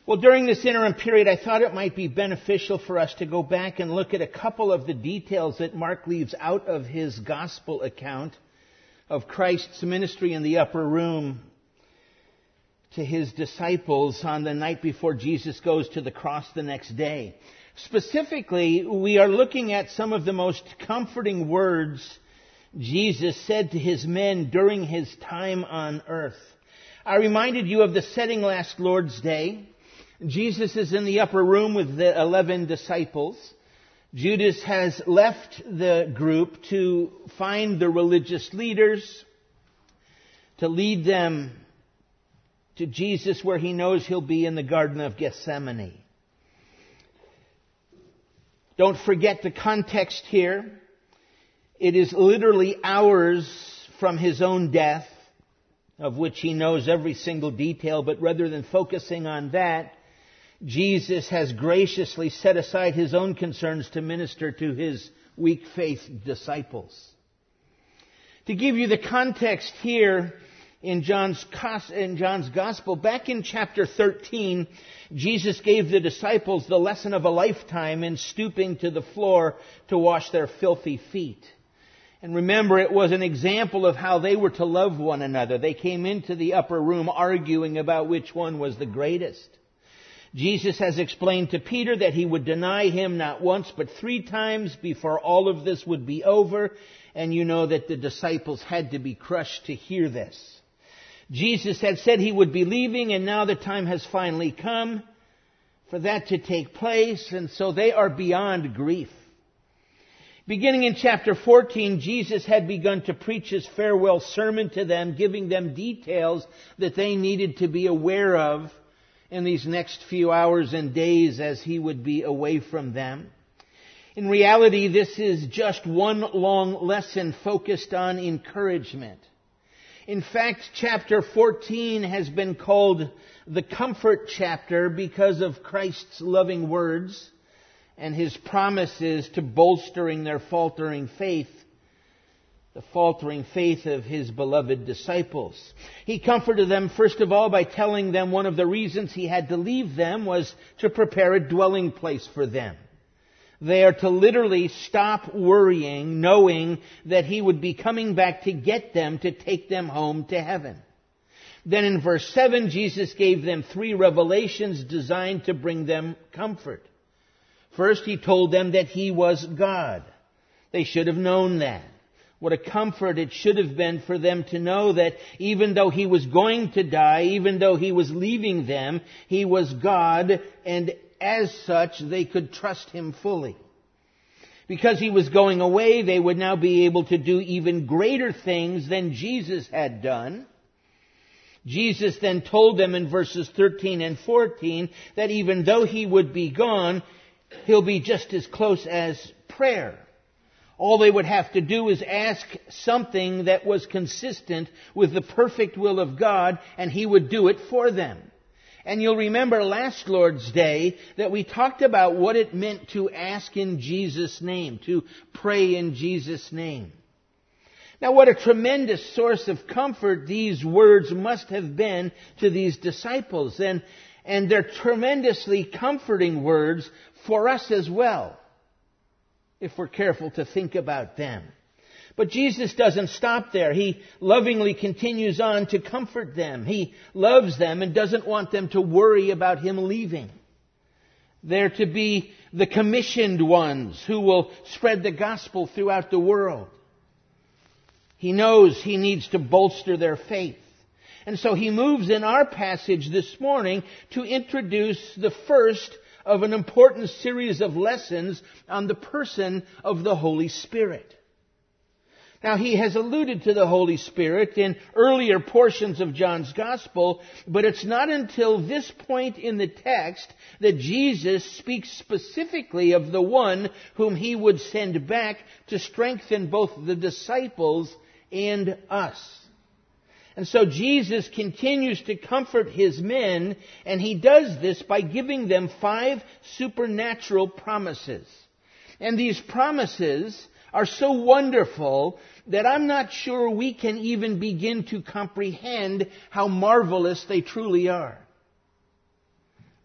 Well, during this interim period, I thought it might be beneficial for us to go back and look at a couple of the details that Mark leaves out of his gospel account of Christ's ministry in the upper room to his disciples on the night before Jesus goes to the cross the next day. Specifically, we are looking at some of the most comforting words Jesus said to his men during his time on earth. I reminded you of the setting last Lord's Day. Jesus is in the upper room with the 11 disciples. Judas has left the group to find the religious leaders, to lead them to Jesus where he knows he'll be in the Garden of Gethsemane. Don't forget the context here. It is literally hours from his own death, of which he knows every single detail, but rather than focusing on that, Jesus has graciously set aside his own concerns to minister to his weak faith disciples. To give you the context here in John's Gospel, back in chapter 13, Jesus gave the disciples the lesson of a lifetime in stooping to the floor to wash their filthy feet. And remember, it was an example of how they were to love one another. They came into the upper room arguing about which one was the greatest. Jesus has explained to Peter that he would deny him not once but 3 times before all of this would be over. And you know that the disciples had to be crushed to hear this. Jesus had said he would be leaving, and now the time has finally come for that to take place. And so they are beyond grief. Beginning in chapter 14, Jesus had begun to preach his farewell sermon to them, giving them details that they needed to be aware of in these next few hours and days as he would be away from them. In reality, this is just one long lesson focused on encouragement. In fact, chapter 14 has been called the comfort chapter because of Christ's loving words and his promises to bolstering their faltering faith, the faltering faith of his beloved disciples. He comforted them, first of all, by telling them one of the reasons he had to leave them was to prepare a dwelling place for them. They are to literally stop worrying, knowing that he would be coming back to get them, to take them home to heaven. Then in verse 7, Jesus gave them 3 revelations designed to bring them comfort. First, he told them that he was God. They should have known that. What a comfort it should have been for them to know that even though he was going to die, even though he was leaving them, he was God, and as such, they could trust him fully. Because he was going away, they would now be able to do even greater things than Jesus had done. Jesus then told them in verses 13 and 14 that even though he would be gone, he'll be just as close as prayer. All they would have to do is ask something that was consistent with the perfect will of God, and he would do it for them. And you'll remember last Lord's Day that we talked about what it meant to ask in Jesus' name, to pray in Jesus' name. Now, what a tremendous source of comfort these words must have been to these disciples. And they're tremendously comforting words for us as well, if we're careful to think about them. But Jesus doesn't stop there. He lovingly continues on to comfort them. He loves them and doesn't want them to worry about him leaving. They're to be the commissioned ones who will spread the gospel throughout the world. He knows he needs to bolster their faith. And so he moves in our passage this morning to introduce the first of an important series of lessons on the person of the Holy Spirit. Now, he has alluded to the Holy Spirit in earlier portions of John's Gospel, but it's not until this point in the text that Jesus speaks specifically of the one whom he would send back to strengthen both the disciples and us. And so Jesus continues to comfort his men, and he does this by giving them 5 supernatural promises. And these promises are so wonderful that I'm not sure we can even begin to comprehend how marvelous they truly are.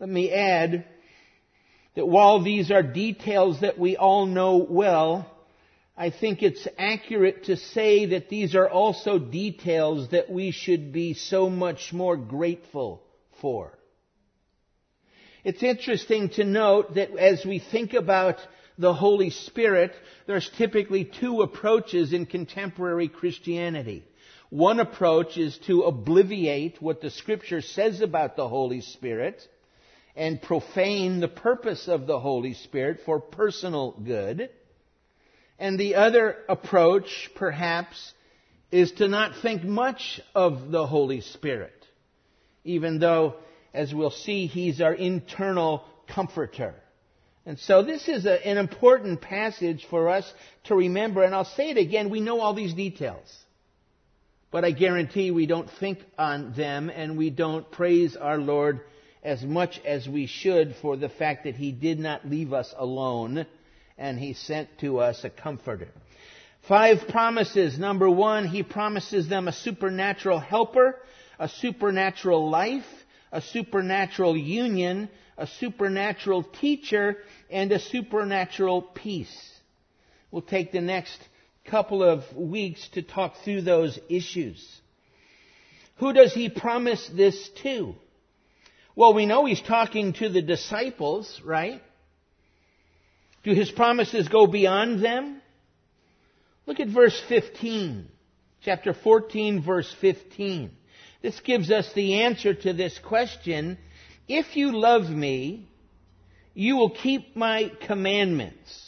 Let me add that while these are details that we all know well, I think it's accurate to say that these are also details that we should be so much more grateful for. It's interesting to note that as we think about the Holy Spirit, there's typically two approaches in contemporary Christianity. One approach is to obviate what the Scripture says about the Holy Spirit and profane the purpose of the Holy Spirit for personal good. And the other approach, perhaps, is to not think much of the Holy Spirit, even though, as we'll see, He's our internal comforter. And so this is an important passage for us to remember. And I'll say it again, we know all these details. But I guarantee we don't think on them and we don't praise our Lord as much as we should for the fact that He did not leave us alone and He sent to us a comforter. 5 promises. Number 1, He promises them a supernatural helper, a supernatural life, a supernatural union, a supernatural teacher, and a supernatural peace. We'll take the next couple of weeks to talk through those issues. Who does He promise this to? Well, we know He's talking to the disciples, right? Do His promises go beyond them? Look at verse 15. Chapter 14, verse 15. This gives us the answer to this question. If you love me, you will keep my commandments.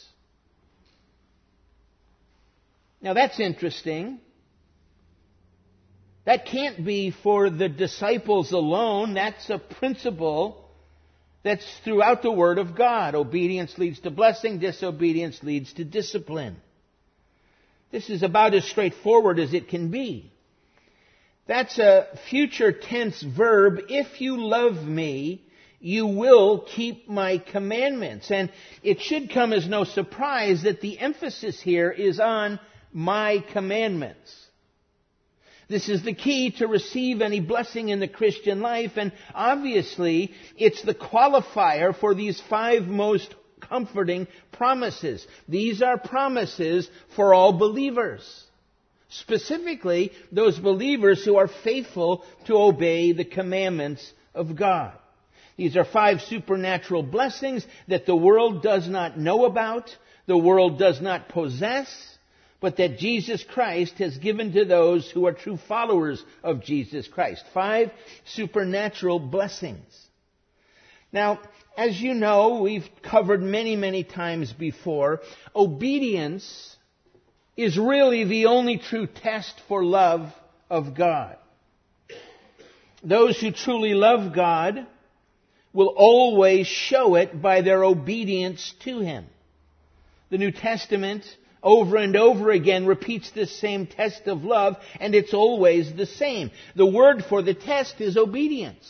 Now that's interesting. That can't be for the disciples alone. That's a principle that's throughout the Word of God. Obedience leads to blessing. Disobedience leads to discipline. This is about as straightforward as it can be. That's a future tense verb. If you love me, you will keep my commandments. And it should come as no surprise that the emphasis here is on my commandments. This is the key to receive any blessing in the Christian life, and obviously it's the qualifier for these 5 most comforting promises. These are promises for all believers. Specifically, those believers who are faithful to obey the commandments of God. These are 5 supernatural blessings that the world does not know about, the world does not possess, but that Jesus Christ has given to those who are true followers of Jesus Christ. 5 supernatural blessings. Now, as you know, we've covered many, many times before, obedience is really the only true test for love of God. Those who truly love God will always show it by their obedience to Him. The New Testament over and over again repeats this same test of love, and it's always the same. The word for the test is obedience.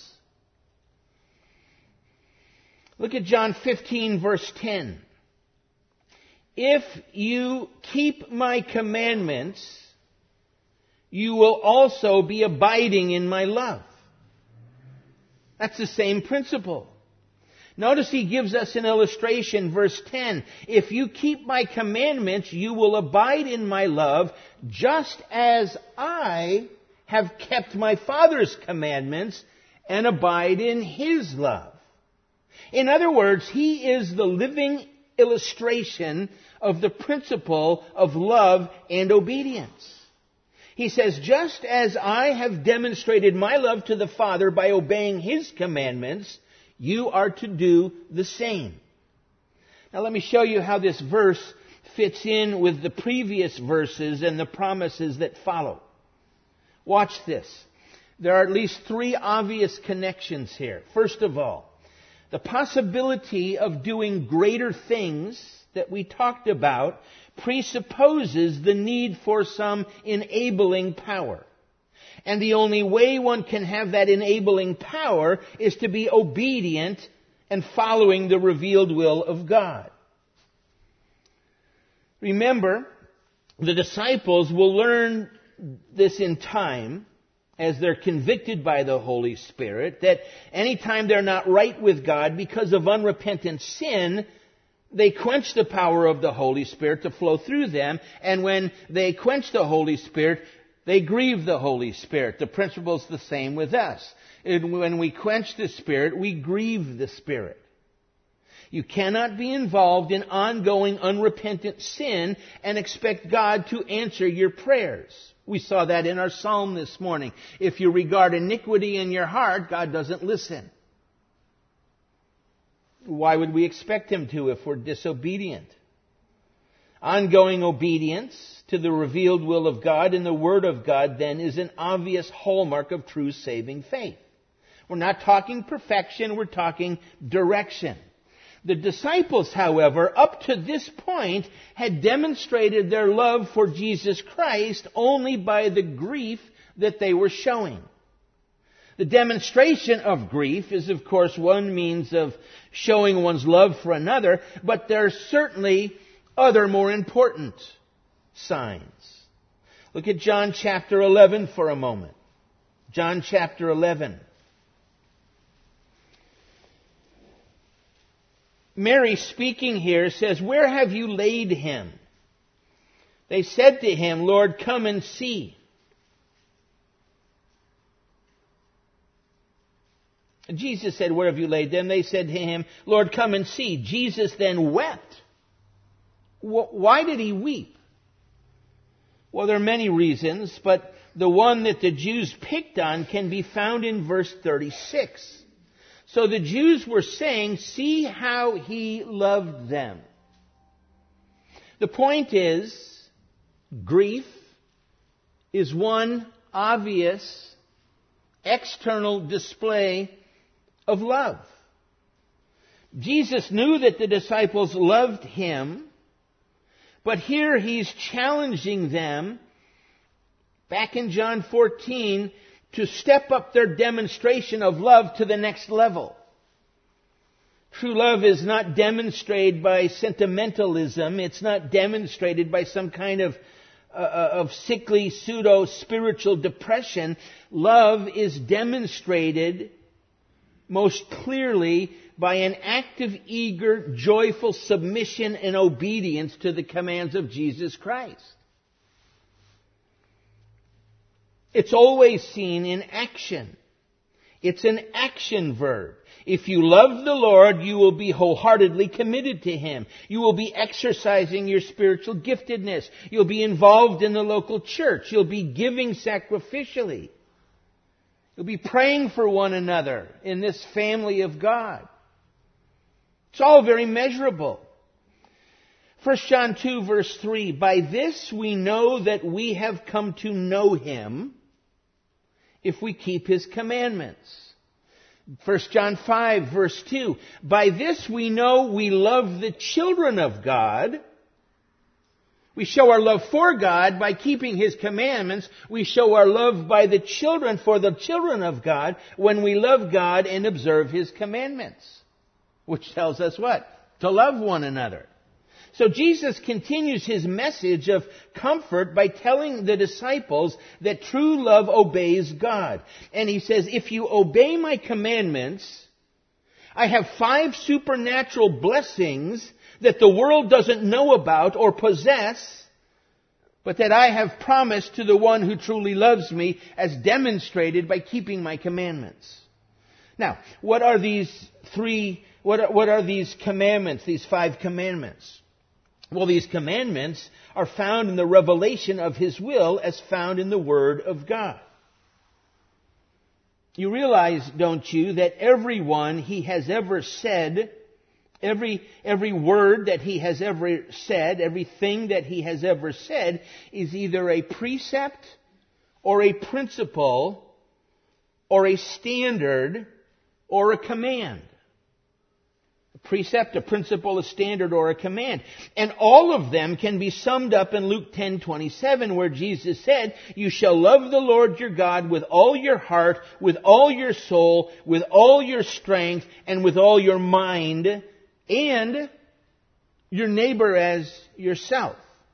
Look at John 15, verse 10. If you keep my commandments, you will also be abiding in my love. That's the same principle. Notice He gives us an illustration, verse 10. If you keep my commandments, you will abide in my love, just as I have kept my Father's commandments and abide in His love. In other words, He is the living illustration of the principle of love and obedience. He says, just as I have demonstrated my love to the Father by obeying His commandments, you are to do the same. Now let me show you how this verse fits in with the previous verses and the promises that follow. Watch this. There are at least 3 obvious connections here. First of all, the possibility of doing greater things that we talked about presupposes the need for some enabling power. And the only way one can have that enabling power is to be obedient and following the revealed will of God. Remember, the disciples will learn this in time, as they're convicted by the Holy Spirit, that anytime they're not right with God because of unrepentant sin, they quench the power of the Holy Spirit to flow through them. And when they quench the Holy Spirit, they grieve the Holy Spirit. The principle's the same with us. And when we quench the Spirit, we grieve the Spirit. You cannot be involved in ongoing unrepentant sin and expect God to answer your prayers. We saw that in our psalm this morning. If you regard iniquity in your heart, God doesn't listen. Why would we expect Him to if we're disobedient? Ongoing obedience to the revealed will of God and the Word of God, then, is an obvious hallmark of true saving faith. We're not talking perfection, we're talking direction. The disciples, however, up to this point, had demonstrated their love for Jesus Christ only by the grief that they were showing. The demonstration of grief is, of course, one means of showing one's love for another, but there are certainly other more important signs. Look at John chapter 11 for a moment. John chapter 11. Mary, speaking here, says, "Where have you laid him?" They said to him, "Lord, come and see." Jesus said, "Where have you laid them?" They said to him, "Lord, come and see." Jesus then wept. Why did he weep? Well, there are many reasons, but the one that the Jews picked on can be found in verse 36. So the Jews were saying, "See how he loved them." The point is, grief is one obvious external display of love. Jesus knew that the disciples loved him, but here he's challenging them, back in John 14, to step up their demonstration of love to the next level. True love is not demonstrated by sentimentalism. It's not demonstrated by some kind of sickly pseudo-spiritual depression. Love is demonstrated most clearly by an active, eager, joyful submission and obedience to the commands of Jesus Christ. It's always seen in action. It's an action verb. If you love the Lord, you will be wholeheartedly committed to Him. You will be exercising your spiritual giftedness. You'll be involved in the local church. You'll be giving sacrificially. You'll be praying for one another in this family of God. It's all very measurable. 1 John 2 verse 3, "By this we know that we have come to know Him, if we keep His commandments." 1 John 5 verse 2, "By this we know we love the children of God." We show our love for God by keeping His commandments. We show our love for the children of God, when we love God and observe His commandments. Which tells us what? To love one another. So Jesus continues His message of comfort by telling the disciples that true love obeys God. And He says, "If you obey my commandments, I have 5 supernatural blessings that the world doesn't know about or possess, but that I have promised to the one who truly loves me, as demonstrated by keeping my commandments." Now, what are these commandments, these 5 commandments? Well, these commandments are found in the revelation of His will as found in the Word of God. You realize, don't you, that everyone He has ever said, every word that He has ever said, everything that He has ever said, is either a precept or a principle or a standard or a command. A precept, a principle, a standard, or a command. And all of them can be summed up in Luke 10:27, where Jesus said, "You shall love the Lord your God with all your heart, with all your soul, with all your strength, and with all your mind, and your neighbor as yourself."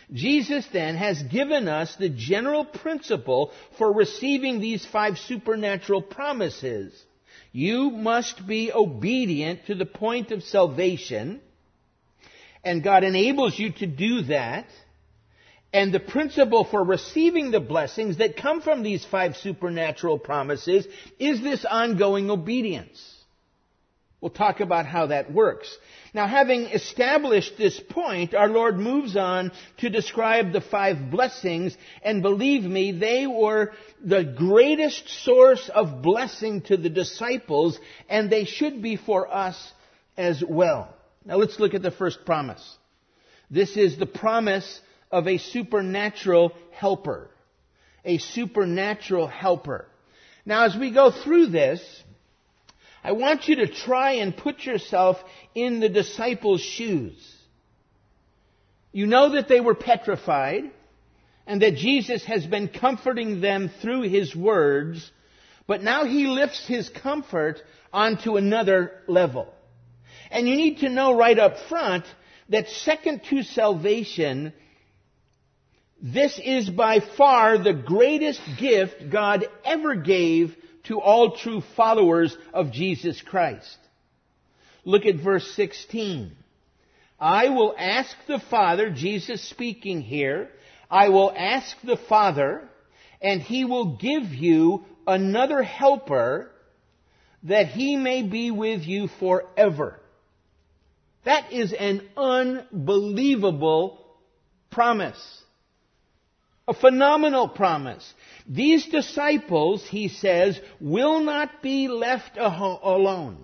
Jesus then has given us the general principle for receiving these 5 supernatural promises. You must be obedient to the point of salvation, and God enables you to do that. And the principle for receiving the blessings that come from these 5 supernatural promises is this ongoing obedience. We'll talk about how that works. Now, having established this point, our Lord moves on to describe the 5 blessings, and believe me, they were the greatest source of blessing to the disciples, and they should be for us as well. Now, let's look at the first promise. This is the promise of a supernatural helper. A supernatural helper. Now, as we go through this, I want you to try and put yourself in the disciples' shoes. You know that they were petrified, and that Jesus has been comforting them through His words, but now He lifts His comfort onto another level. And you need to know right up front that second to salvation, this is by far the greatest gift God ever gave to all true followers of Jesus Christ. Look at verse 16. I will ask the Father, Jesus speaking here, I will ask the Father, and He will give you another helper, that He may be with you forever. That is an unbelievable promise. A phenomenal promise. These disciples, He says, will not be left alone.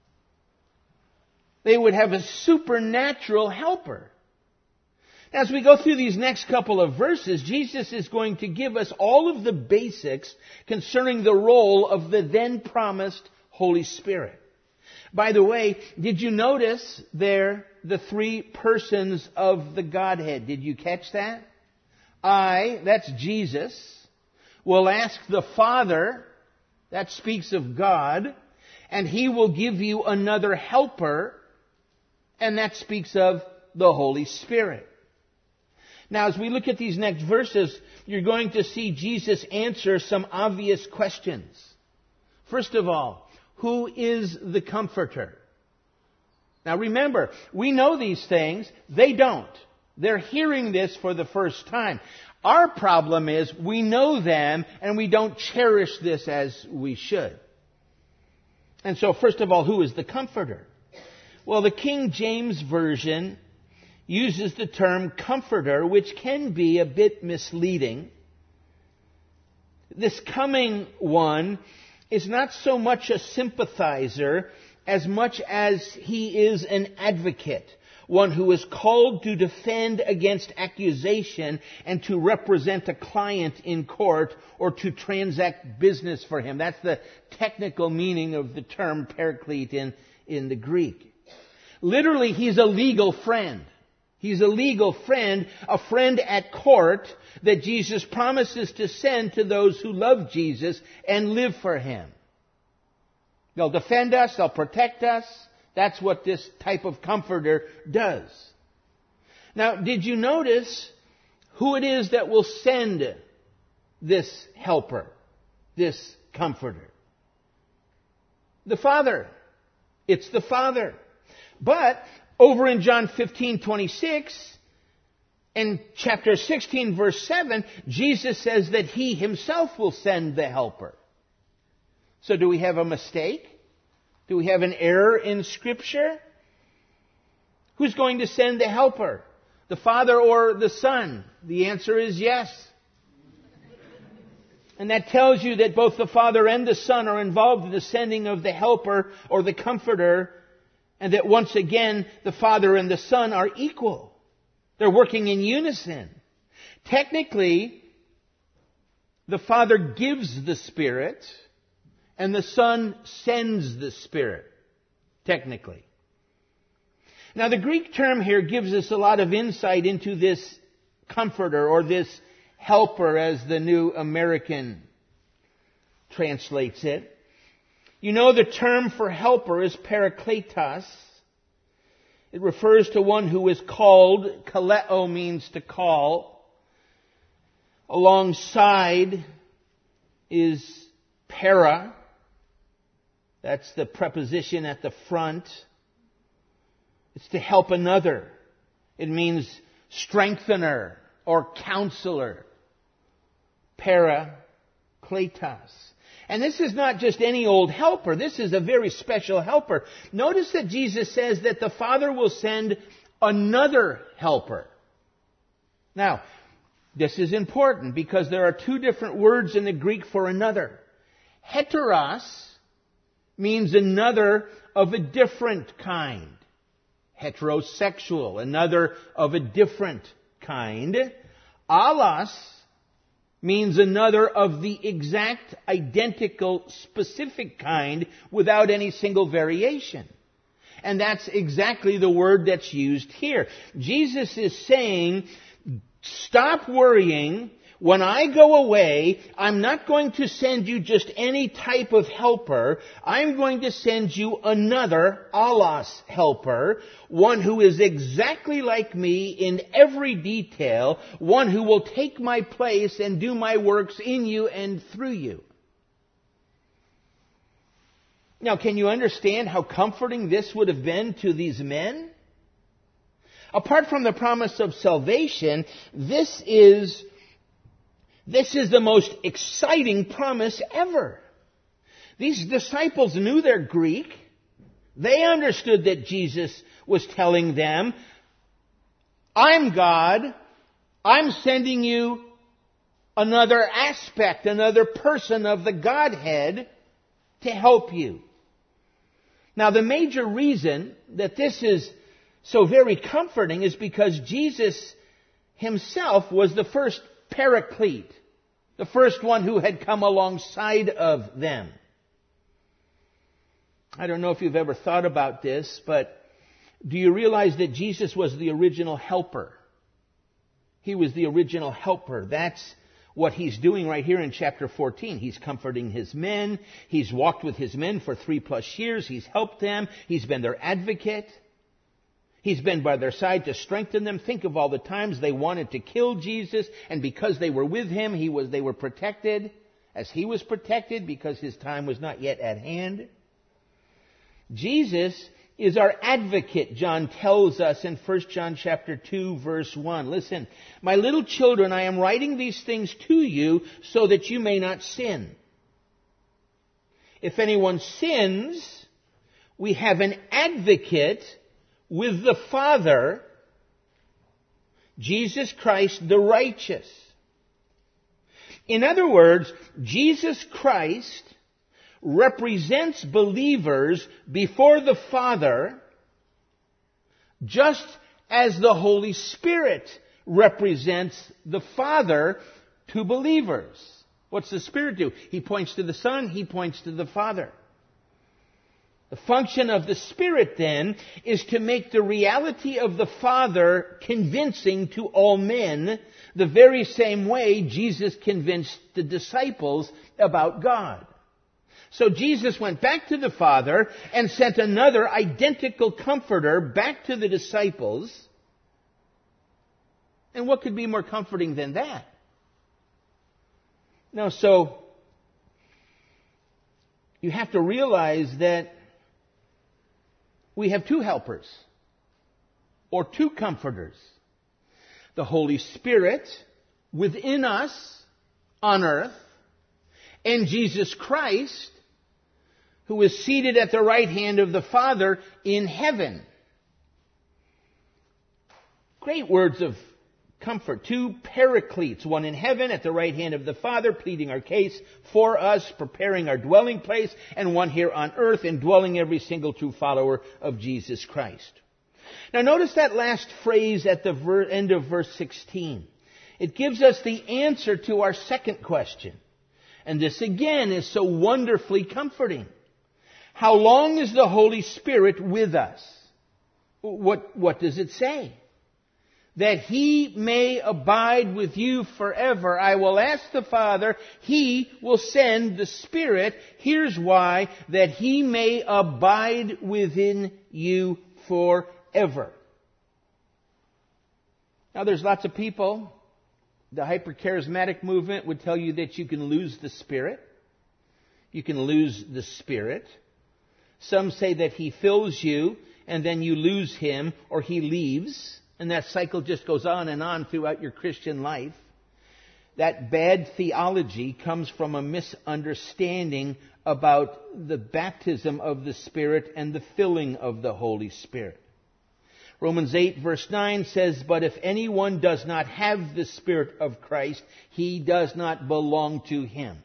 They would have a supernatural helper. As we go through these next couple of verses, Jesus is going to give us all of the basics concerning the role of the then promised Holy Spirit. By the way, did you notice there the 3 persons of the Godhead? Did you catch that? I, that's Jesus, will ask the Father, that speaks of God, and He will give you another helper, and that speaks of the Holy Spirit. Now, as we look at these next verses, you're going to see Jesus answer some obvious questions. First of all, who is the Comforter? Now remember, we know these things, they don't. They're hearing this for the first time. Our problem is we know them and we don't cherish this as we should. And so first of all, who is the Comforter? Well, the King James Version uses the term comforter, which can be a bit misleading. This coming one is not so much a sympathizer as much as he is an advocate. One who is called to defend against accusation and to represent a client in court or to transact business for him. That's the technical meaning of the term paraclete in the Greek. Literally, he's a legal friend. He's a legal friend, a friend at court that Jesus promises to send to those who love Jesus and live for Him. They'll defend us, they'll protect us. That's what this type of comforter does. Now, did you notice who it is that will send this helper, this comforter? The Father. It's the Father. But over in John 15:26 and chapter 16 verse 7, Jesus says that He Himself will send the helper. So do we have a mistake? Do we have an error in Scripture? Who's going to send the helper? The Father or the Son? The answer is yes. And that tells you that both the Father and the Son are involved in the sending of the helper or the comforter, and that once again the Father and the Son are equal. They're working in unison. Technically, the Father gives the Spirit, and the Son sends the Spirit, technically. Now, the Greek term here gives us a lot of insight into this comforter or this helper, as the New American translates it. You know, the term for helper is parakletos. It refers to one who is called. Kaleo means to call. Alongside is para. That's the preposition at the front. It's to help another. It means strengthener or counselor. Parakletos. And this is not just any old helper. This is a very special helper. Notice that Jesus says that the Father will send another helper. Now, this is important because there are two different words in the Greek for another. Heteros means another of a different kind. Heterosexual, another of a different kind. Allos means another of the exact, identical, specific kind without any single variation. And that's exactly the word that's used here. Jesus is saying, stop worrying. When I go away, I'm not going to send you just any type of helper. I'm going to send you another allos helper, one who is exactly like me in every detail, one who will take my place and do my works in you and through you. Now, can you understand how comforting this would have been to these men? Apart from the promise of salvation, this is the most exciting promise ever. These disciples knew their Greek. They understood that Jesus was telling them, I'm God. I'm sending you another aspect, another person of the Godhead to help you. Now, the major reason that this is so very comforting is because Jesus himself was the first Paraclete, the first one who had come alongside of them. I don't know if you've ever thought about this, but do you realize that Jesus was the original helper? He was the original helper. That's what he's doing right here in chapter 14. He's comforting his men. He's walked with his men for 3+ years. He's helped them. He's been their advocate. He's been by their side to strengthen them. Think of all the times they wanted to kill Jesus, and because they were with him, they were protected, as he was protected, because his time was not yet at hand. Jesus is our advocate, John tells us in 1 John chapter 2, verse 1. Listen, my little children, I am writing these things to you so that you may not sin. If anyone sins, we have an advocate with the Father, Jesus Christ the righteous. In other words, Jesus Christ represents believers before the Father just as the Holy Spirit represents the Father to believers. What's the Spirit do? He points to the Son, He points to the Father. The function of the Spirit, then, is to make the reality of the Father convincing to all men, the very same way Jesus convinced the disciples about God. So Jesus went back to the Father and sent another identical comforter back to the disciples. And what could be more comforting than that? Now, so you have to realize that we have two helpers, or two comforters. The Holy Spirit within us on earth, and Jesus Christ, who is seated at the right hand of the Father in heaven. Great words of comfort. Two paracletes, one in heaven at the right hand of the Father, pleading our case for us, preparing our dwelling place, and one here on earth, indwelling every single true follower of Jesus Christ. Now notice that last phrase at the end of verse 16. It gives us the answer to our second question. And this again is so wonderfully comforting. How long is the Holy Spirit with us? What does it say? That He may abide with you forever. I will ask the Father, He will send the Spirit. Here's why, that He may abide within you forever. forever. Now there's lots of people, the hypercharismatic movement would tell you that you can lose the Spirit. You can lose the Spirit. Some say that He fills you and then you lose Him or He leaves. And that cycle just goes on and on throughout your Christian life. That bad theology comes from a misunderstanding about the baptism of the Spirit and the filling of the Holy Spirit. Romans 8 verse 9 says, "But if anyone does not have the Spirit of Christ, he does not belong to Him."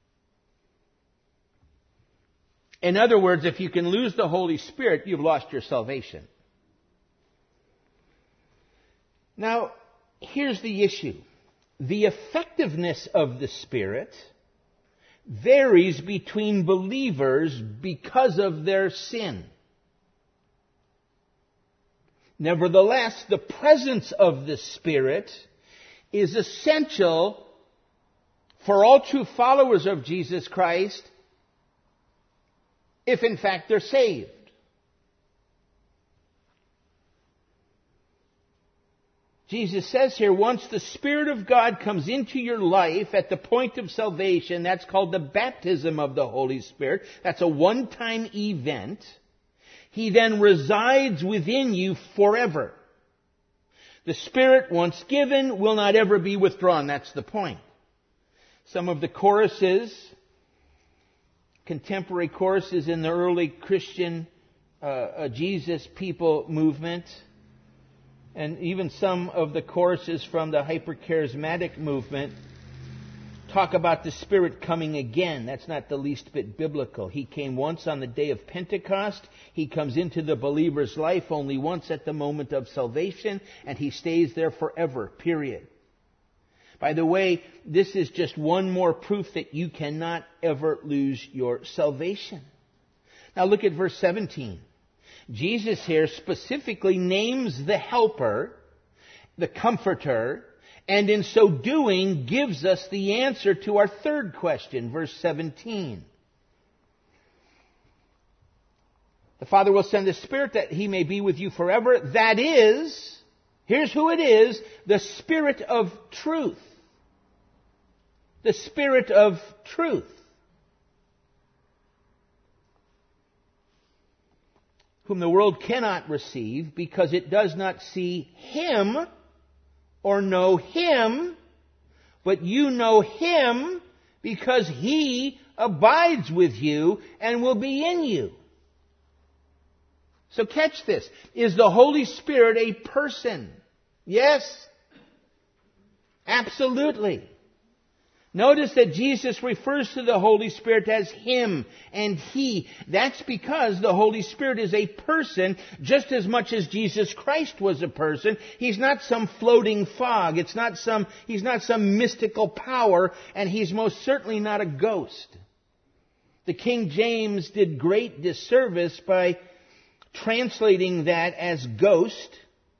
In other words, if you can lose the Holy Spirit, you've lost your salvation. Now, here's the issue. The effectiveness of the Spirit varies between believers because of their sin. Nevertheless, the presence of the Spirit is essential for all true followers of Jesus Christ if in fact they're saved. Jesus says here, once the Spirit of God comes into your life at the point of salvation, that's called the baptism of the Holy Spirit. That's a one-time event. He then resides within you forever. The Spirit, once given, will not ever be withdrawn. That's the point. Some of the choruses, contemporary choruses in the early Christian Jesus people movement, and even some of the choruses from the hypercharismatic movement talk about the Spirit coming again. That's not the least bit biblical. He came once on the day of Pentecost. He comes into the believer's life only once at the moment of salvation, and He stays there forever, period. By the way, this is just one more proof that you cannot ever lose your salvation. Now look at verse 17. Jesus here specifically names the Helper, the Comforter, and in so doing gives us the answer to our third question, verse 17. The Father will send the Spirit that He may be with you forever. That is, here's who it is, the Spirit of truth. The Spirit of truth. Whom the world cannot receive because it does not see Him or know Him, but you know Him because He abides with you and will be in you. So catch this. Is the Holy Spirit a person? Yes. Absolutely. Notice that Jesus refers to the Holy Spirit as Him and He. That's because the Holy Spirit is a person just as much as Jesus Christ was a person. He's not some floating fog. He's not some mystical power, and He's most certainly not a ghost. The King James did great disservice by translating that as ghost.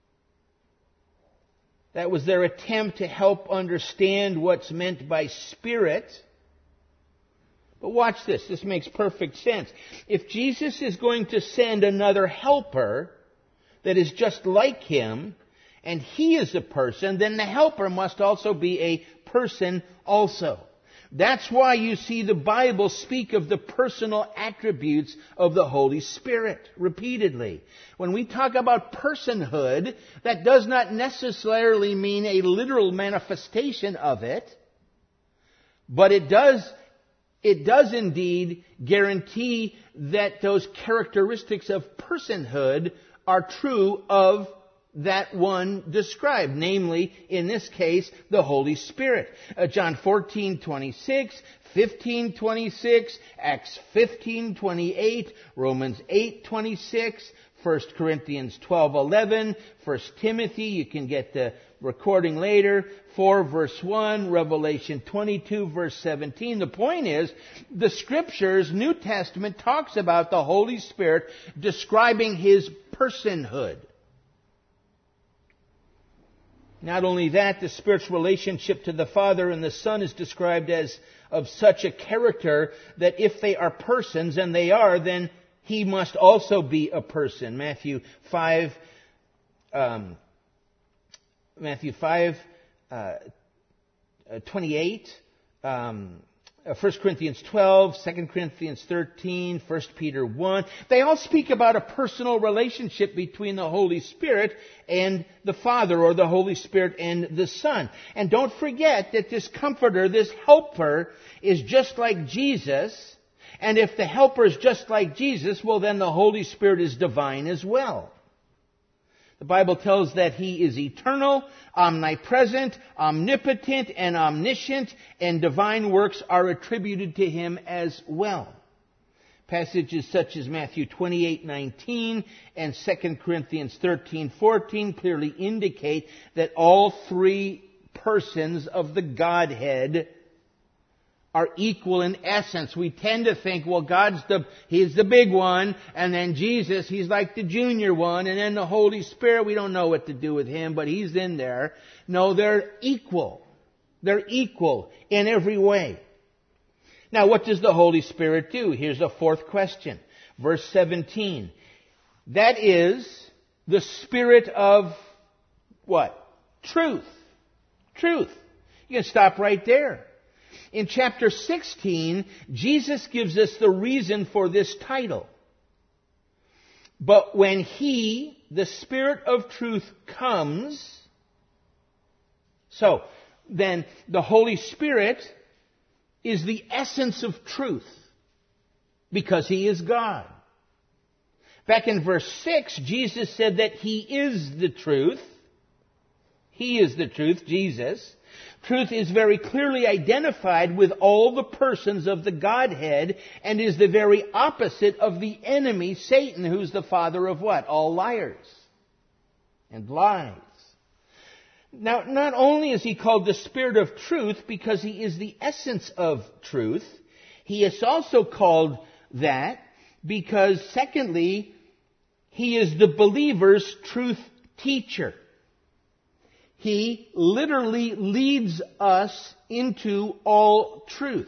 That was their attempt to help understand what's meant by Spirit. But watch this. This makes perfect sense. If Jesus is going to send another helper that is just like Him, and He is a person, then the helper must also be a person also. That's why you see the Bible speak of the personal attributes of the Holy Spirit repeatedly. When we talk about personhood, that does not necessarily mean a literal manifestation of it, but it does indeed guarantee that those characteristics of personhood are true of that one described, namely, in this case, the Holy Spirit. John 14:26, 15:26, Acts 15:28, Romans 8:26, 1 Corinthians 12:11, 1 Timothy, you can get the recording later, 4 verse 1, Revelation 22 verse 17. The point is, the Scriptures, New Testament, talks about the Holy Spirit describing His personhood. Not only that, the Spirit's relationship to the Father and the Son is described as of such a character that if they are persons, and they are, then He must also be a person. Matthew 5 Matthew 5, 28, 1 Corinthians 12, 2 Corinthians 13, 1 Peter 1. They all speak about a personal relationship between the Holy Spirit and the Father, or the Holy Spirit and the Son. And don't forget that this Comforter, this Helper, is just like Jesus. And if the Helper is just like Jesus, well then the Holy Spirit is divine as well. The Bible tells that He is eternal, omnipresent, omnipotent, and omniscient, and divine works are attributed to Him as well. Passages such as Matthew 28:19 and 2 Corinthians 13:14 clearly indicate that all three persons of the Godhead are equal in essence. We tend to think, well, He's the big one, and then Jesus, He's like the junior one, and then the Holy Spirit, we don't know what to do with Him, but He's in there. No, they're equal. They're equal in every way. Now, what does the Holy Spirit do? Here's a fourth question. Verse 17. That is the Spirit of what? Truth. Truth. You can stop right there. In chapter 16, Jesus gives us the reason for this title. But when He, the Spirit of truth, comes, so then the Holy Spirit is the essence of truth, because He is God. Back in verse 6, Jesus said that He is the truth. He is the truth, Jesus. Truth is very clearly identified with all the persons of the Godhead and is the very opposite of the enemy, Satan, who's the father of what? All liars and lies. Now, not only is He called the Spirit of truth because He is the essence of truth, He is also called that because, secondly, He is the believer's truth teacher. He literally leads us into all truth.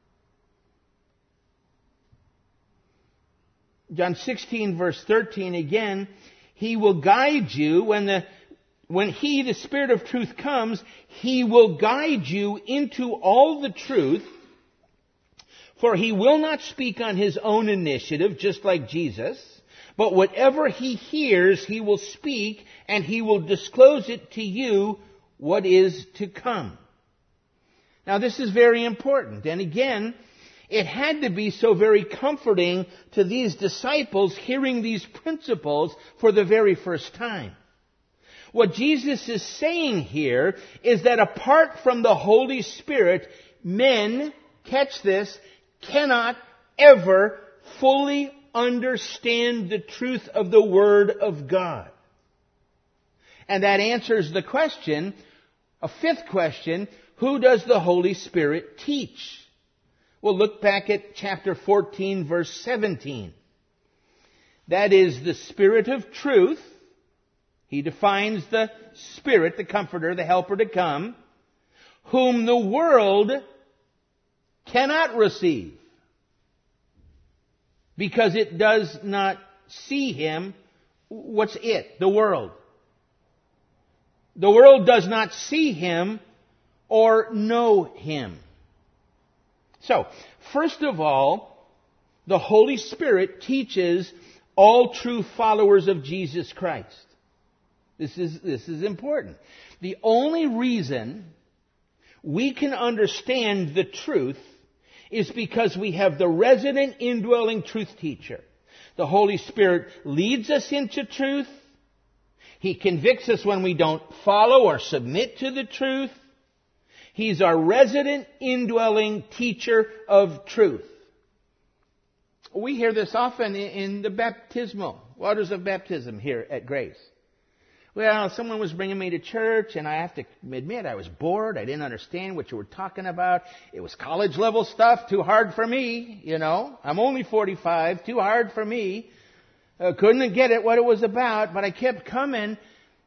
John 16 verse 13 again, He will guide you when He, the Spirit of truth, comes, He will guide you into all the truth, for He will not speak on His own initiative, just like Jesus, but whatever He hears, He will speak, and He will disclose it to you what is to come. Now this is very important. And again, it had to be so very comforting to these disciples hearing these principles for the very first time. What Jesus is saying here is that apart from the Holy Spirit, men, catch this, cannot ever fully understand the truth of the Word of God. And that answers the question, a fifth question, who does the Holy Spirit teach? Well, look back at chapter 14, verse 17. That is the Spirit of truth. He defines the Spirit, the Comforter, the Helper to come, whom the world cannot receive, because it does not see Him. What's it? The world. The world does not see Him or know Him. So, first of all, the Holy Spirit teaches all true followers of Jesus Christ. This is important. The only reason we can understand the truth is because we have the resident indwelling truth teacher. The Holy Spirit leads us into truth. He convicts us when we don't follow or submit to the truth. He's our resident indwelling teacher of truth. We hear this often in the baptismal waters of baptism here at Grace. Well, someone was bringing me to church, and I have to admit I was bored. I didn't understand what you were talking about. It was college level stuff, too hard for me, you know. I'm only 45, too hard for me. Couldn't get it, what it was about, but I kept coming.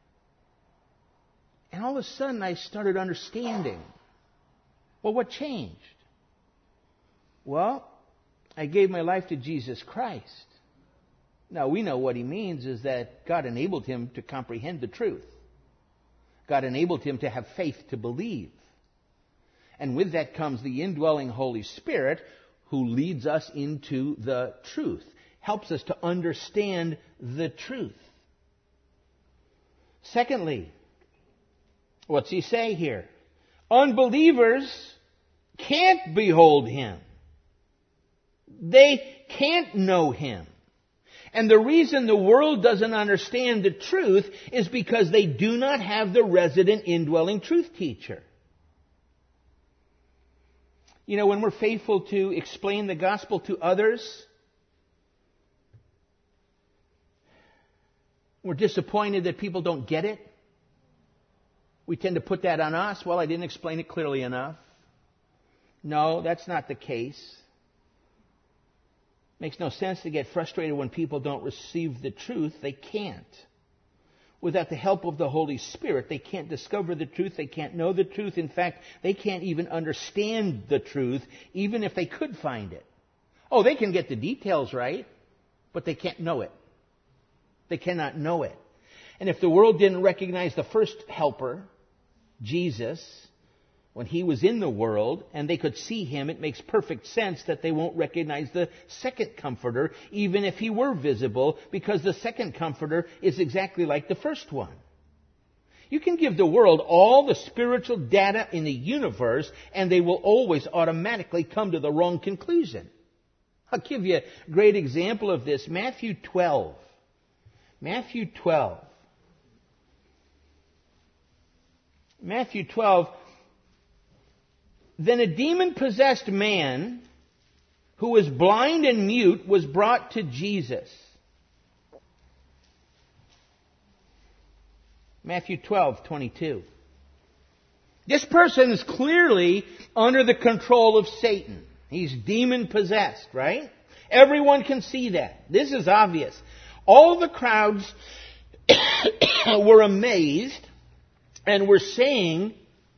And all of a sudden I started understanding. Well, what changed? Well, I gave my life to Jesus Christ. Now, we know what he means is that God enabled him to comprehend the truth. God enabled him to have faith to believe. And with that comes the indwelling Holy Spirit who leads us into the truth, helps us to understand the truth. Secondly, what's he say here? Unbelievers can't behold him. They can't know him. And the reason the world doesn't understand the truth is because they do not have the resident indwelling truth teacher. You know, when we're faithful to explain the gospel to others, we're disappointed that people don't get it. We tend to put that on us. Well, I didn't explain it clearly enough. No, that's not the case. Makes no sense to get frustrated when people don't receive the truth. They can't. Without the help of the Holy Spirit, they can't discover the truth. They can't know the truth. In fact, they can't even understand the truth, even if they could find it. Oh, they can get the details right, but they can't know it. They cannot know it. And if the world didn't recognize the first helper, Jesus, when he was in the world, and they could see him, it makes perfect sense that they won't recognize the second comforter, even if he were visible, because the second comforter is exactly like the first one. You can give the world all the spiritual data in the universe, and they will always automatically come to the wrong conclusion. I'll give you a great example of this. Matthew 12. Matthew 12. Matthew 12. Then a demon-possessed man who was blind and mute was brought to Jesus. Matthew 12:22. This person is clearly under the control of Satan. He's demon-possessed, right? Everyone can see that. This is obvious. All the crowds were amazed and were saying,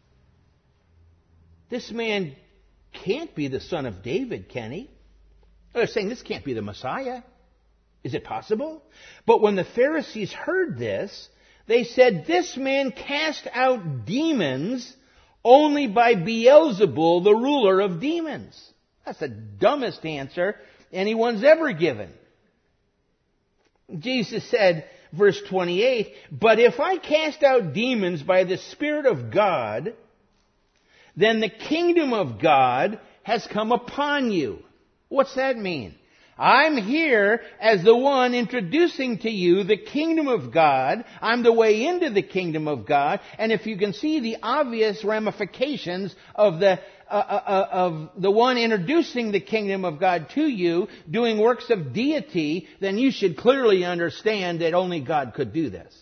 this man can't be the son of David, can he? They're saying this can't be the Messiah. Is it possible? But when the Pharisees heard this, they said, this man cast out demons only by Beelzebul, the ruler of demons. That's the dumbest answer anyone's ever given. Jesus said, verse 28, but if I cast out demons by the Spirit of God, then the kingdom of God has come upon you. What's that mean? I'm here as the one introducing to you the kingdom of God. I'm the way into the kingdom of God. And if you can see the obvious ramifications of the one introducing the kingdom of God to you, doing works of deity, then you should clearly understand that only God could do this.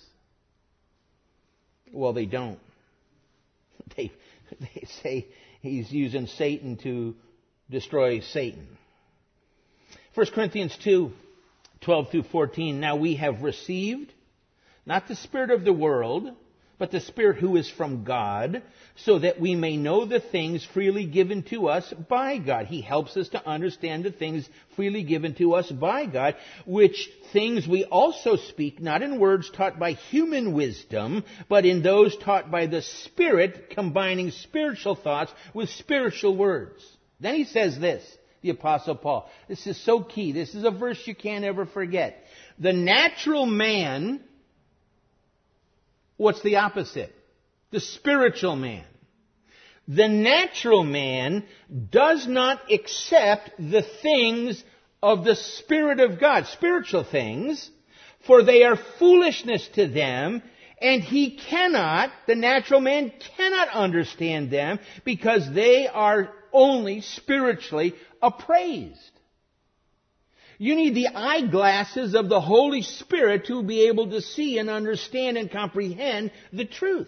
Well, they don't. They say he's using Satan to destroy Satan. 1 Corinthians 2:12-14. Now we have received not the spirit of the world, but the Spirit who is from God, so that we may know the things freely given to us by God. He helps us to understand the things freely given to us by God, which things we also speak, not in words taught by human wisdom, but in those taught by the Spirit, combining spiritual thoughts with spiritual words. Then he says this, the Apostle Paul. This is so key. This is a verse you can't ever forget. The natural man, what's the opposite? The spiritual man. The natural man does not accept the things of the Spirit of God, spiritual things, for they are foolishness to them, and the natural man cannot understand them because they are only spiritually appraised. You need the eyeglasses of the Holy Spirit to be able to see and understand and comprehend the truth.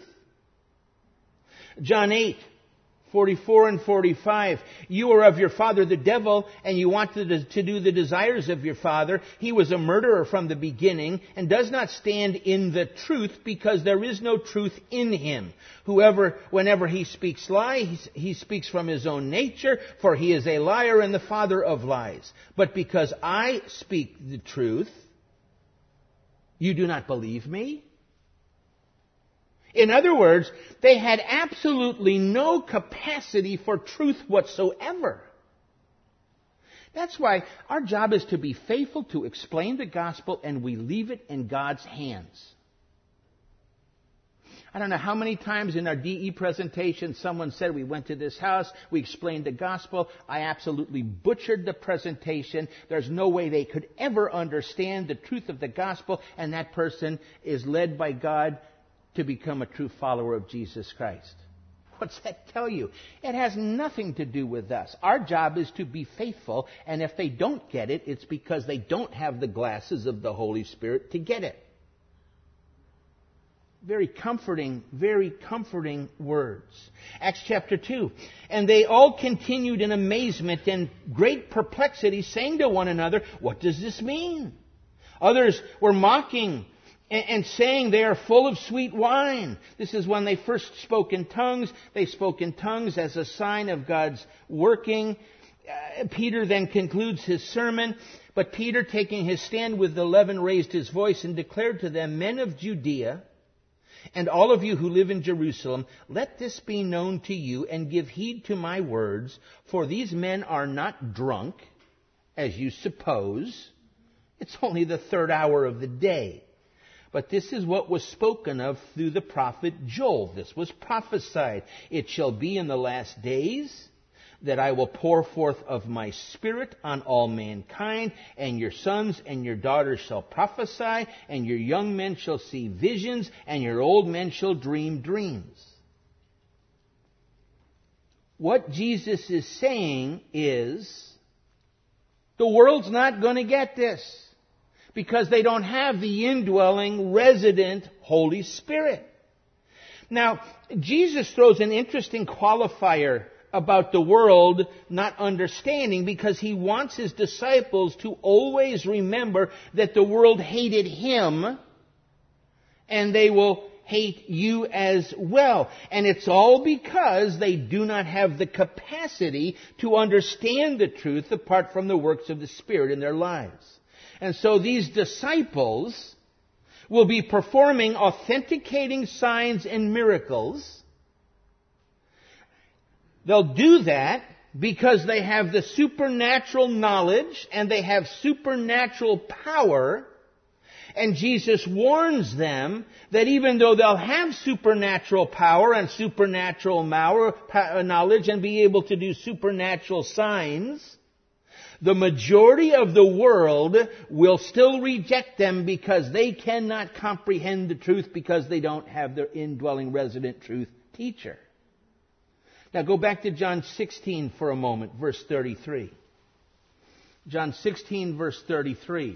John 8:44 and 45. You are of your father the devil, and you want to do the desires of your father. He was a murderer from the beginning, and does not stand in the truth, because there is no truth in him. Whenever he speaks lies, he speaks from his own nature, for he is a liar and the father of lies. But because I speak the truth, You do not believe me? In other words, they had absolutely no capacity for truth whatsoever. That's why our job is to be faithful to explain the gospel, and we leave it in God's hands. I don't know how many times in our DE presentation someone said, we went to this house, we explained the gospel. I absolutely butchered the presentation. There's no way they could ever understand the truth of the gospel, and that person is led by God to become a true follower of Jesus Christ. What's that tell you? It has nothing to do with us. Our job is to be faithful, and if they don't get it, it's because they don't have the glasses of the Holy Spirit to get it. Very comforting words. Acts chapter 2. And they all continued in amazement and great perplexity, saying to one another, what does this mean? Others were mocking and saying they are full of sweet wine. This is when they first spoke in tongues. They spoke in tongues as a sign of God's working. Peter then concludes his sermon. But Peter, taking his stand with the 11, raised his voice and declared to them, men of Judea, and all of you who live in Jerusalem, let this be known to you, and give heed to my words, for these men are not drunk, as you suppose. It's only the third hour of the day. But this is what was spoken of through the prophet Joel. This was prophesied. It shall be in the last days that I will pour forth of my Spirit on all mankind, and your sons and your daughters shall prophesy, and your young men shall see visions, and your old men shall dream dreams. What Jesus is saying is, the world's not going to get this, because they don't have the indwelling, resident Holy Spirit. Now, Jesus throws an interesting qualifier about the world not understanding, because he wants his disciples to always remember that the world hated him, and they will hate you as well. And it's all because they do not have the capacity to understand the truth apart from the works of the Spirit in their lives. And so these disciples will be performing authenticating signs and miracles. They'll do that because they have the supernatural knowledge and they have supernatural power. And Jesus warns them that even though they'll have supernatural power and supernatural knowledge and be able to do supernatural signs, the majority of the world will still reject them because they cannot comprehend the truth, because they don't have their indwelling resident truth teacher. Now go back to John 16 for a moment, verse 33. John 16, verse 33.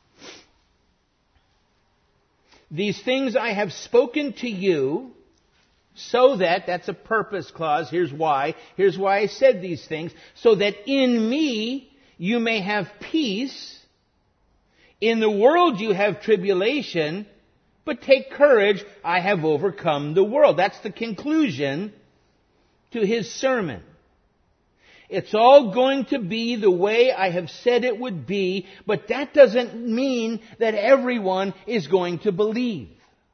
These things I have spoken to you, so that, that's a purpose clause, here's why I said these things, so that in me you may have peace. In the world you have tribulation, but take courage, I have overcome the world. That's the conclusion to his sermon. It's all going to be the way I have said it would be, but that doesn't mean that everyone is going to believe.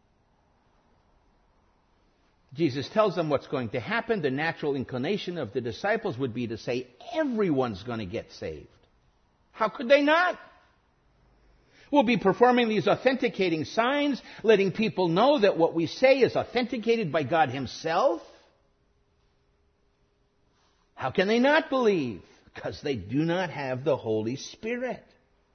Jesus tells them what's going to happen. The natural inclination of the disciples would be to say, everyone's going to get saved. How could they not? We'll be performing these authenticating signs, letting people know that what we say is authenticated by God Himself. How can they not believe? Because they do not have the Holy Spirit.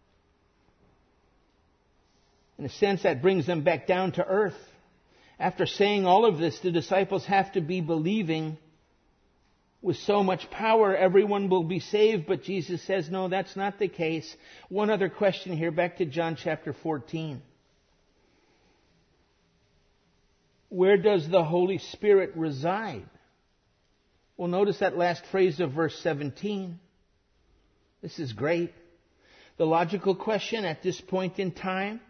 In a sense, that brings them back down to earth. After saying all of this, the disciples have to be believing with so much power everyone will be saved, but Jesus says, no, that's not the case. One other question here, back to John chapter 14. Where does the Holy Spirit reside? Well, notice that last phrase of verse 17. This is great. The logical question at this point in time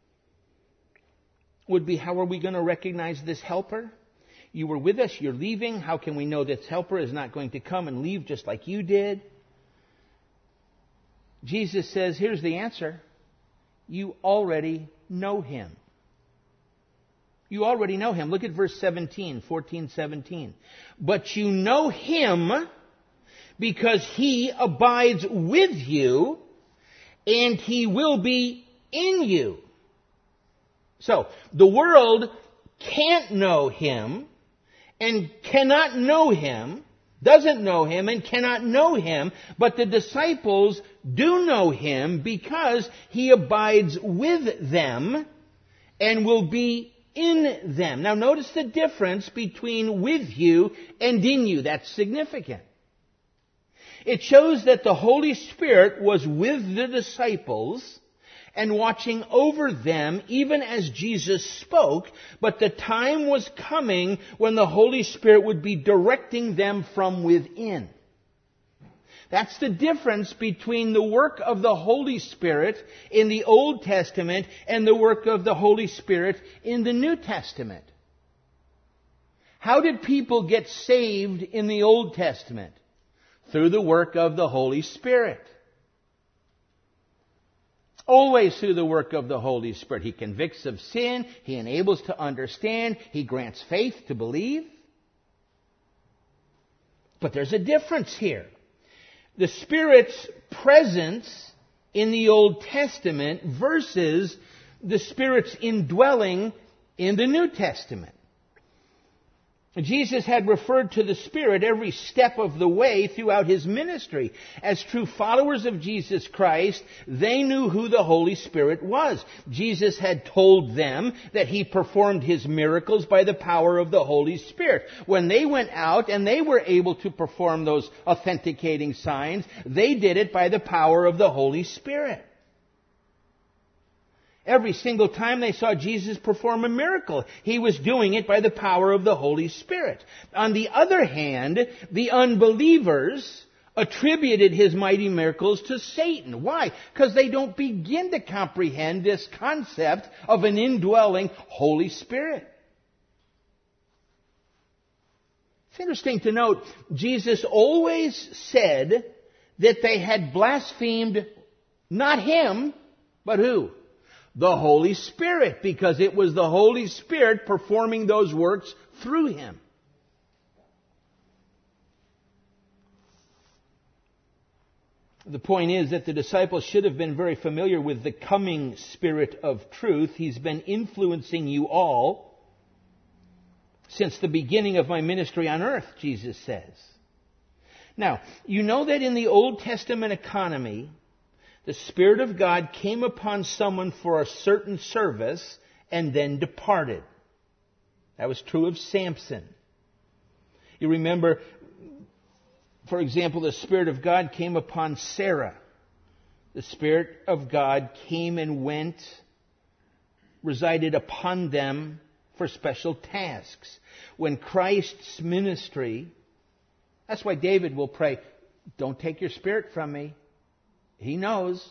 would be, how are we going to recognize this helper? You were with us, you're leaving. How can we know this helper is not going to come and leave just like you did? Jesus says, here's the answer. you already know Him. You already know Him. Look at verse 14:17. But you know Him because He abides with you and He will be in you. So, the world can't know Him and cannot know Him, doesn't know Him and cannot know Him, but the disciples do know Him because He abides with them and will be in them. Now notice the difference between with you and in you. That's significant. It shows that the Holy Spirit was with the disciples and watching over them even as Jesus spoke, but the time was coming when the Holy Spirit would be directing them from within. That's the difference between the work of the Holy Spirit in the Old Testament and the work of the Holy Spirit in the New Testament. How did people get saved in the Old Testament? Through the work of the Holy Spirit. Always through the work of the Holy Spirit. He convicts of sin. He enables to understand. He grants faith to believe. But there's a difference here. The Spirit's presence in the Old Testament versus the Spirit's indwelling in the New Testament. Jesus had referred to the Spirit every step of the way throughout His ministry. As true followers of Jesus Christ, they knew who the Holy Spirit was. Jesus had told them that He performed His miracles by the power of the Holy Spirit. When they went out and they were able to perform those authenticating signs, they did it by the power of the Holy Spirit. Every single time they saw Jesus perform a miracle, He was doing it by the power of the Holy Spirit. On the other hand, the unbelievers attributed His mighty miracles to Satan. Why? Because they don't begin to comprehend this concept of an indwelling Holy Spirit. It's interesting to note, Jesus always said that they had blasphemed not Him, but who? The Holy Spirit, because it was the Holy Spirit performing those works through Him. The point is that the disciples should have been very familiar with the coming Spirit of truth. He's been influencing you all since the beginning of my ministry on earth, Jesus says. Now, you know that in the Old Testament economy, the Spirit of God came upon someone for a certain service and then departed. That was true of Samson. You remember, for example, the Spirit of God came upon Sarah. The Spirit of God came and went, resided upon them for special tasks. When Christ's ministry, that's why David will pray, don't take your Spirit from me. He knows.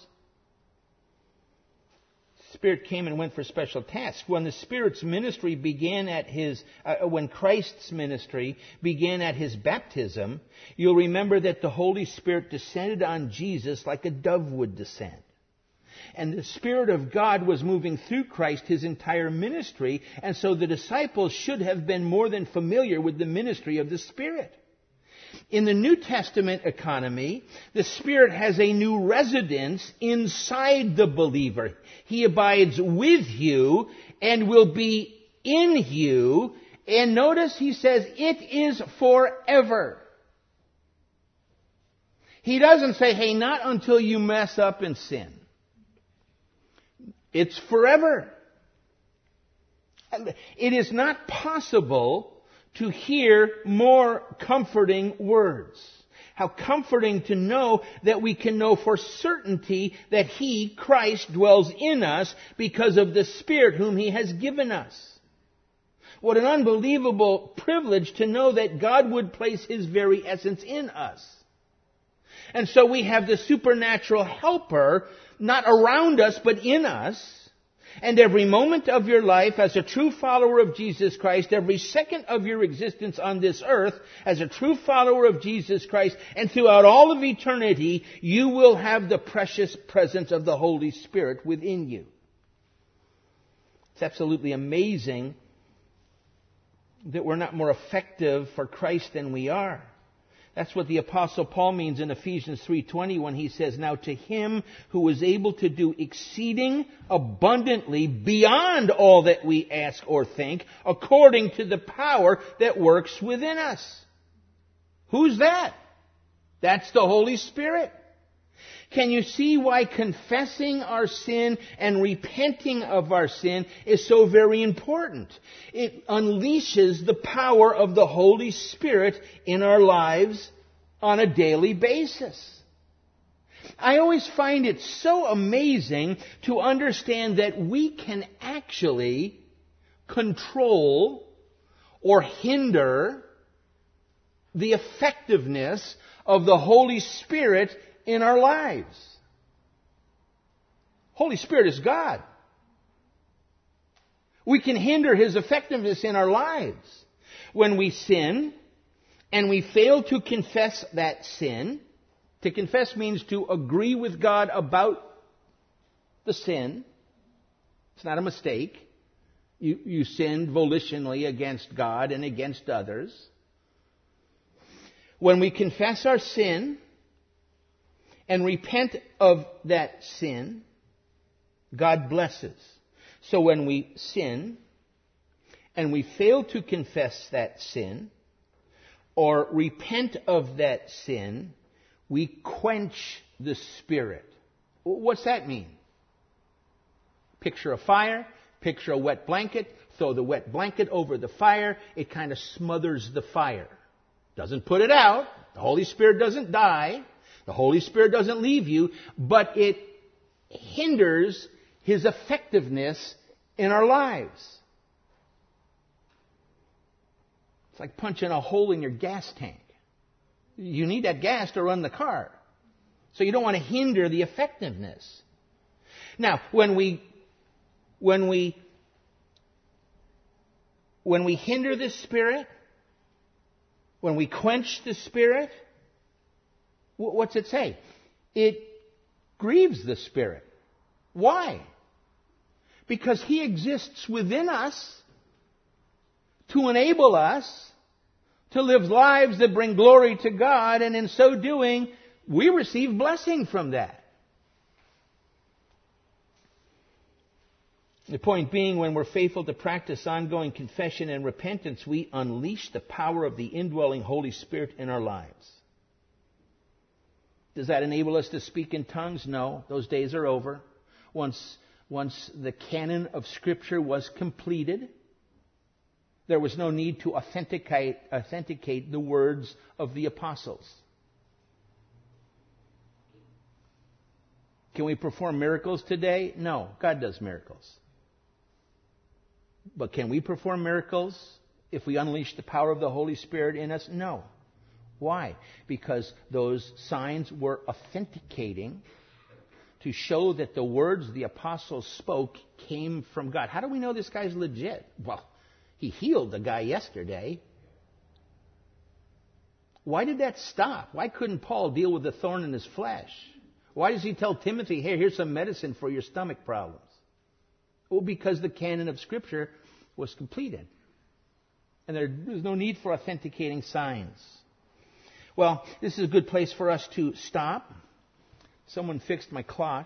Spirit came and went for special tasks. When the Spirit's ministry began at when Christ's ministry began at His baptism, you'll remember that the Holy Spirit descended on Jesus like a dove would descend. And the Spirit of God was moving through Christ His entire ministry, and so the disciples should have been more than familiar with the ministry of the Spirit. In the New Testament economy, the Spirit has a new residence inside the believer. He abides with you and will be in you. And notice He says, it is forever. He doesn't say, hey, not until you mess up and sin. It's forever. It is not possible to hear more comforting words. How comforting to know that we can know for certainty that He, Christ, dwells in us because of the Spirit whom He has given us. What an unbelievable privilege to know that God would place His very essence in us. And so we have the supernatural helper, not around us, but in us. And every moment of your life as a true follower of Jesus Christ, every second of your existence on this earth as a true follower of Jesus Christ, and throughout all of eternity, you will have the precious presence of the Holy Spirit within you. It's absolutely amazing that we're not more effective for Christ than we are. That's what the Apostle Paul means in Ephesians 3:20 when he says, "Now to him who is able to do exceeding abundantly beyond all that we ask or think, according to the power that works within us." Who's that? That's the Holy Spirit. Can you see why confessing our sin and repenting of our sin is so very important? It unleashes the power of the Holy Spirit in our lives on a daily basis. I always find it so amazing to understand that we can actually control or hinder the effectiveness of the Holy Spirit in our lives. Holy Spirit is God. We can hinder His effectiveness in our lives. When we sin and we fail to confess that sin, to confess means to agree with God about the sin. It's not a mistake. You sinned volitionally against God and against others. When we confess our sin and repent of that sin, God blesses. So when we sin and we fail to confess that sin or repent of that sin, we quench the Spirit. What's that mean? Picture a fire, picture a wet blanket, throw the wet blanket over the fire, it kind of smothers the fire. Doesn't put it out. The Holy Spirit doesn't die. The Holy Spirit doesn't leave you, but it hinders His effectiveness in our lives. It's like punching a hole in your gas tank. You need that gas to run the car. So you don't want to hinder the effectiveness. Now, when we hinder the Spirit, when we quench the Spirit, what's it say? It grieves the Spirit. Why? Because He exists within us to enable us to live lives that bring glory to God, and in so doing, we receive blessing from that. The point being, when we're faithful to practice ongoing confession and repentance, we unleash the power of the indwelling Holy Spirit in our lives. Does that enable us to speak in tongues? No, those days are over. Once the canon of Scripture was completed, there was no need to authenticate the words of the apostles. Can we perform miracles today? No, God does miracles. But can we perform miracles if we unleash the power of the Holy Spirit in us? No. Why? Because those signs were authenticating to show that the words the apostles spoke came from God. How do we know this guy's legit? Well, he healed the guy yesterday. Why did that stop? Why couldn't Paul deal with the thorn in his flesh? Why does he tell Timothy, hey, here's some medicine for your stomach problems? Well, because the canon of Scripture was completed. And there's no need for authenticating signs. Well, this is a good place for us to stop. Someone fixed my clock.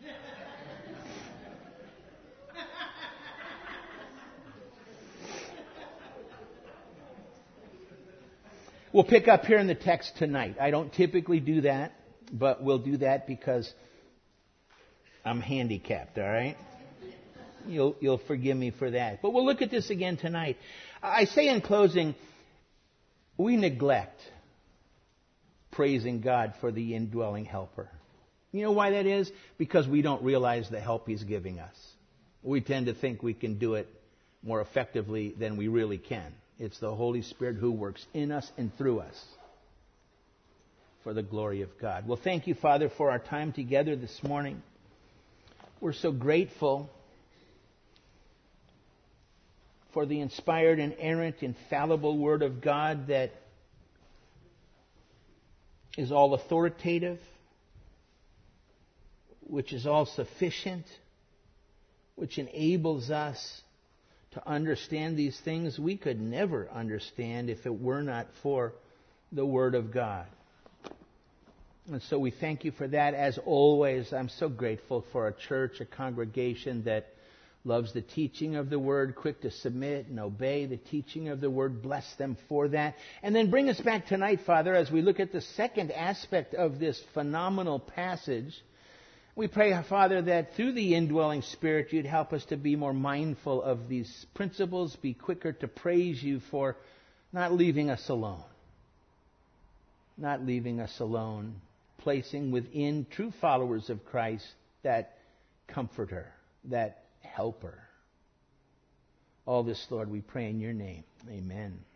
We'll pick up here in the text tonight. I don't typically do that, but we'll do that because I'm handicapped, all right? You'll forgive me for that. But we'll look at this again tonight. I say in closing, we neglect praising God for the indwelling helper. You know why that is? Because we don't realize the help He's giving us. We tend to think we can do it more effectively than we really can. It's the Holy Spirit who works in us and through us for the glory of God. Well, thank you, Father, for our time together this morning. We're so grateful for the inspired, inerrant, infallible Word of God that is all authoritative, which is all sufficient, which enables us to understand these things we could never understand if it were not for the Word of God. And so we thank you for that. As always, I'm so grateful for a church, a congregation that loves the teaching of the Word, quick to submit and obey the teaching of the Word. Bless them for that. And then bring us back tonight, Father, as we look at the second aspect of this phenomenal passage. We pray, Father, that through the indwelling Spirit, you'd help us to be more mindful of these principles, be quicker to praise you for not leaving us alone. Not leaving us alone, placing within true followers of Christ that comforter, that helper. All this, Lord, we pray in your name. Amen.